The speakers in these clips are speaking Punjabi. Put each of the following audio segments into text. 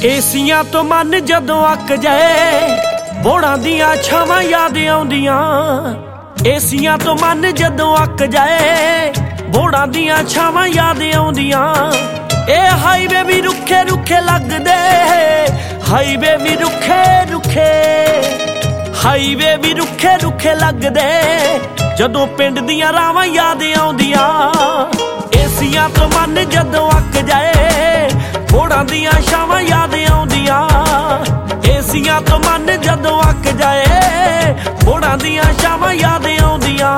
ਏਸੀਆਂ ਤੋਂ ਮਨ ਜਦੋਂ ਅੱਕ ਜਾਏ, ਬੋੜਾਂ ਦੀਆਂ ਛਾਵਾਂ ਯਾਦ ਆਉਂਦੀਆਂ। ਏਸੀਆਂ ਤੋਂ ਮਨ ਜਦੋਂ ਅੱਕ ਜਾਏ, ਬੋੜਾਂ ਦੀਆਂ ਛਾਵਾਂ ਯਾਦ ਆਉਂਦੀਆਂ। ਇਹ ਹਾਈਵੇ ਵੀ ਰੁੱਖੇ ਰੁੱਖੇ ਲੱਗਦੇ, ਹਾਈਵੇ ਵੀ ਰੁੱਖੇ ਰੁੱਖੇ, ਹਾਈਵੇ ਵੀ ਰੁੱਖੇ ਰੁੱਖੇ ਲੱਗਦੇ, ਜਦੋਂ ਪਿੰਡ ਦੀਆਂ ਰਾਵਾਂ ਯਾਦ ਆਉਂਦੀਆਂ। ਏਸੀਆਂ ਤੋਂ ਮਨ ਜਦੋਂ ਅੱਕ ਜਾਏ, ਬੋੜਾਂ ਦੀਆਂ ਛਾਵਾਂ ਯਾਦ ਆਉਂਦੀਆਂ। ਏਸੀਆਂ ਤੋਂ ਮਨ ਜਦੋਂ ਅੱਕ ਜਾਏ, ਬੋੜਾਂ ਦੀਆਂ ਛਾਵਾਂ ਯਾਦ ਆਉਂਦੀਆਂ।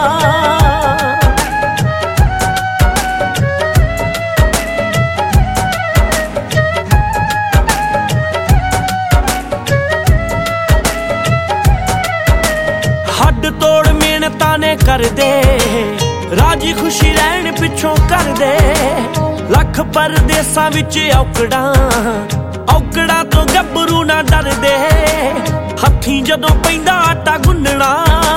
ਹੱਡ ਤੋੜ ਮਿਹਨਤਾਂ ਨੇ ਕਰਦੇ, ਰਾਜੀ ਖੁਸ਼ੀ ਰਹਿਣ ਪਿੱਛੋਂ ਕਰਦੇ। ਲੱਖ ਪਰਦੇਸਾਂ ਵਿੱਚ ਔਕੜਾਂ, ਔਕੜਾਂ ਤੋਂ ਗੱਭਰੂ ਨਾ ਡਰਦੇ। ਹੱਥੀਂ ਜਦੋਂ ਪੈਂਦਾ ਆਟਾ ਗੁੰਨਣਾ,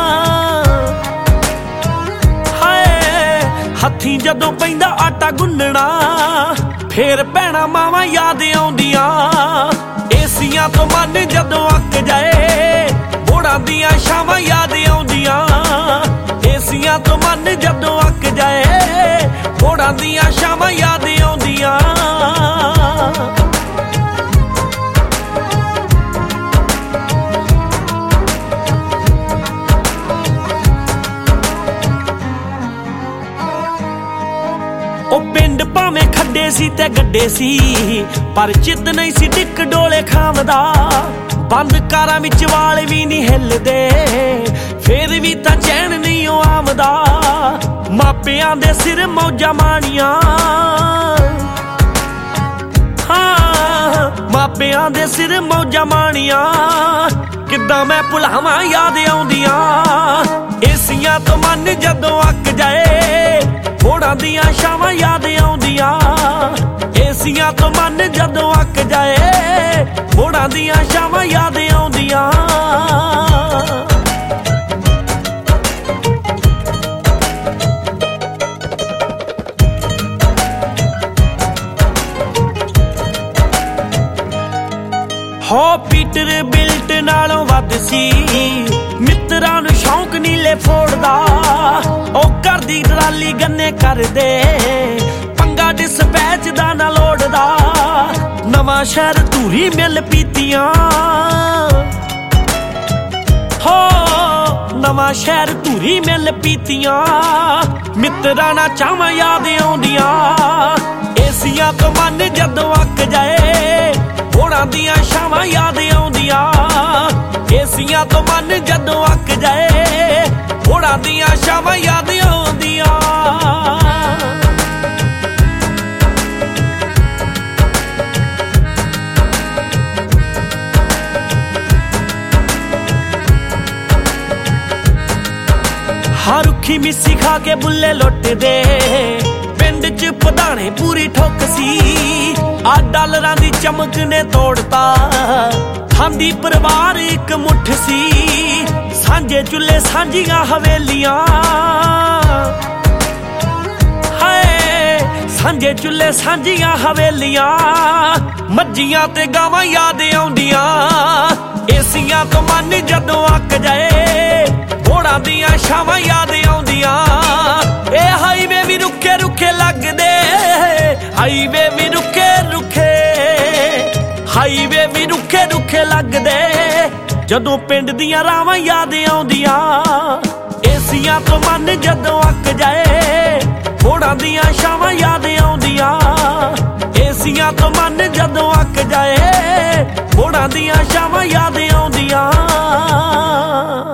ਹਾਏ ਹੱਥੀਂ ਜਦੋਂ ਪੈਂਦਾ ਆਟਾ ਗੁੰਨਣਾ, ਫੇਰ ਭੈਣਾਂ ਮਾਵਾਂ ਯਾਦ ਆਉਂਦੀਆਂ। ਏਸੀਆਂ ਤੋਂ ਮਨ ਜਦੋਂ ਅੱਕ ਜਾਏ, ਬੋੜਾਂ ਦੀਆਂ ਛਾਵਾਂ ਯਾਦ ਆਉਂਦੀਆਂ। ਏਸੀਆਂ ਤੋਂ ਮਨ ਜਦੋਂ ਅੱਕ ਜਾਏ, ਬੋੜਾਂ ਦੀਆਂ ਛਾਵਾਂ ਯਾਦ ਆਉਂਦੀਆਂ। ਉਹ ਪਿੰਡ ਭਾਵੇਂ ਖੱਡੇ ਸੀ ਤੇ ਗੱਡੇ ਸੀ, ਪਰ ਚਿੱਤ ਨਹੀਂ ਸੀ ਡਿੱਕ ਡੋਲੇ ਖਾਂਵਦਾ। ਬੰਦ ਕਾਰਾਂ ਵਿੱਚ ਵਾਲ ਵੀ ਨਹੀਂ ਹਿੱਲਦੇ, ਫੇਰ ਵੀ ਤਾਂ ਚੈਨ ਨਹੀਂ ਉਹ ਆਉਂਦਾ। ਮਾਪਿਆਂ ਦੇ ਸਿਰ ਮੌਜਾਂ ਮਾਣੀਆਂ, ਹਾਂ ਮਾਪਿਆਂ ਦੇ ਸਿਰ ਮੌਜਾਂ ਮਾਣੀਆਂ। ਕਿੱਦਾਂ ਮੈਂ ਭੁਲਾਵਾਂ ਯਾਦ ਆਉਂਦੀਆਂ। ਏਸੀਆਂ ਤੋਂ ਮਨ ਜਦੋਂ ਅੱਕ ਜਾਏ, ਬੋੜਾਂ ਦੀਆਂ ਛਾਵਾਂ ਯਾਦ ਆਉਂਦੀਆਂ। ਏਸੀਆਂ ਤੋਂ ਮਨ ਜਦੋਂ ਅੱਕ ਜਾਏ, ਬੋੜਾਂ ਦੀਆਂ ਛਾਵਾਂ ਯਾਦ ਆਉਂਦੀਆਂ। ਹੋ ਪੀਟਰ ਬਿਲਟ ਨਾਲੋਂ ਵੱਧ ਸੀ, ਮਿੱਤਰਾਂ ਨੂੰ ਸ਼ੌਂਕ ਨੀਲੇ ਫੋੜਦਾ। ਉਹ ਘਰ ਦੀ ਟਰਾਲੀ ਗੰਨੇ ਕਰਦੇ, ਪੰਗਾ ਡਿਸਪੈਚ ਦਾ ਨਾ ਲੋੜਦਾ। ਨਵਾਂ ਸ਼ਹਿਰ ਧੂਰੀ ਮਿਲ ਪੀਤੀਆਂ, ਹੋ ਨਵਾਂ ਸ਼ਹਿਰ ਧੂਰੀ ਮਿਲ ਪੀਤੀਆਂ। ਮਿੱਤਰਾਂ ਨਾਲ ਚਾਵਾਂ ਯਾਦ ਆਉਂਦੀਆਂ। ਏਸੀਆਂ ਤੋਂ ਮਨ ਜਦੋਂ ਅੱਕ ਜਾਏ, ਬੋੜਾਂ ਦੀਆਂ ਛਾਵਾਂ ਯਾਦ ਆਉਂਦੀਆਂ। ਏਸੀਆਂ ਤੋਂ ਮਨ ਜਦੋਂ ਅੱਕ ਜਾਏ, ਬੋੜਾਂ ਦੀਆਂ ਛਾਵਾਂ ਯਾਦ ਆਉਂਦੀਆਂ। ਹਾਂ ਰੁੱਖੀ ਮਿੱਸੀ ਖਾ ਕੇ ਬੁੱਲੇ ਲੁੱਟਦੇ, ਪਿੰਡ ਚ ਪਧਾਣੇ ਪੂਰੀ ਠੁੱਕ ਸੀ। ਆ ਡਾਲਰਾਂ ਦੀ ਚਮਕ ਨੇ ਤੋੜਤਾ, ਖਾਂਦੀ ਪਰਿਵਾਰ ਇੱਕ ਮੁੱਠ ਸੀ। ਸਾਂਝੇ ਚੁੱਲ੍ਹੇ ਸਾਂਝੀਆਂ ਹਵੇਲੀਆਂ, ਹਾਏ ਸਾਂਝੇ ਚੁੱਲ੍ਹੇ ਸਾਂਝੀਆਂ ਹਵੇਲੀਆਂ। ਮੱਝੀਆਂ ਤੇ ਗਾਵਾਂ ਯਾਦ ਆਉਂਦੀਆਂ। ਏਸੀਆਂ ਤੋਂ ਮਨ ਜਦੋਂ ਅੱਕ ਜਾਏ, ਬੋੜਾਂ ਦੀਆਂ ਛਾਵਾਂ ਯਾਦ ਆਉਂਦੀਆਂ। ਇਹ ਹਾਈਵੇ ਵੀ ਰੁੱਖੇ ਰੁੱਖੇ ਲੱਗਦੇ, ਹਾਈਵੇ ਵੀ ਰੁੱਖੇ ਰੁੱਖੇ, ਹਾਈਵੇ ਵੀ ਰੁੱਖੇ ਰੁੱਖੇ ਲੱਗਦੇ, ਜਦੋਂ ਪਿੰਡ ਦੀਆਂ ਰਾਵਾਂ ਯਾਦ ਆਉਂਦੀਆਂ। ਏਸੀਆਂ ਤੋਂ ਮਨ ਜਦੋਂ ਅੱਕ ਜਾਏ, ਬੋੜਾਂ ਦੀਆਂ ਛਾਵਾਂ ਯਾਦ ਆਉਂਦੀਆਂ। ਏਸੀਆਂ ਤੋਂ ਮਨ ਜਦੋਂ ਅੱਕ ਜਾਏ, ਬੋੜਾਂ ਦੀਆਂ ਛਾਵਾਂ ਯਾਦ ਆਉਂਦੀਆਂ।